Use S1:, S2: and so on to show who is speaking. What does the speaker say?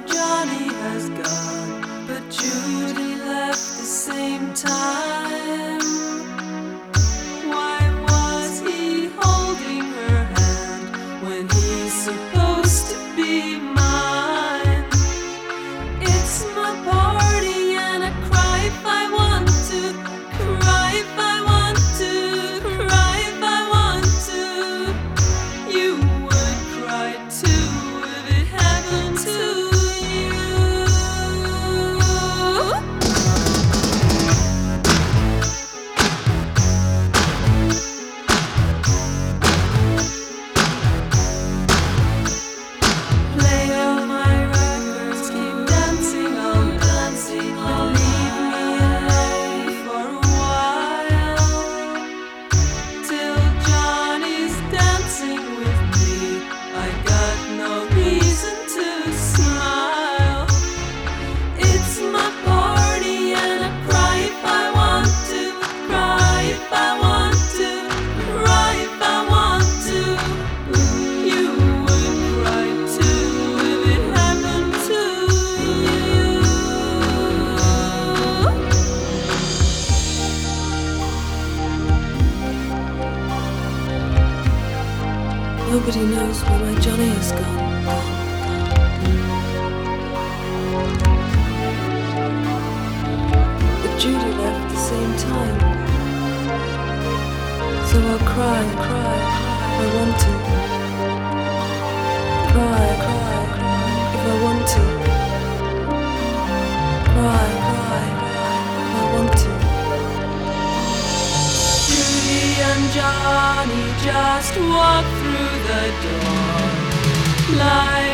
S1: Johnny has gone, but Judy left the same time. Why was he holding her hand when he's supposed to be mine? It's my party and I cry if I want to, cry if I want to, cry if I want to. You would cry too if it happened to you. Play all my records, keep dancing on, dancing on, leave me alone for a while. Till Johnny's dancing with me, I got no reason to smile. It's my party and I cry if I want to, cry if I want to, cry if I want to. You would cry too if it happened to you. Nobody knows where my Johnny has gone. But Judy left the same time. So I'll cry, cry, if I want to. Cry, cry, if I want to. Cry, cry, if I want to. Judy and Johnny just walk through the door, like